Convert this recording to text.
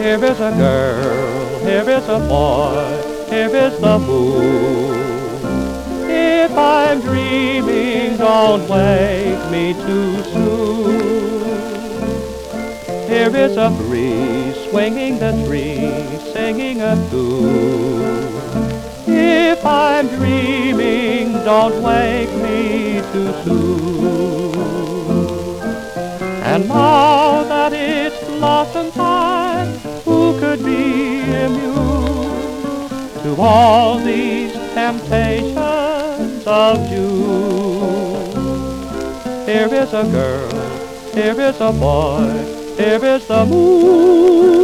Here is a girl, here is a boy, here is the moon. If I'm dreaming, don't wake me too soon. Here is a breeze swinging the trees, singing a tune. If I'm dreaming, don't wake me too soon. And now that it's blossom time, who could be immune to all these temptations of June? Here is a girl, here is a boy, here is the moon.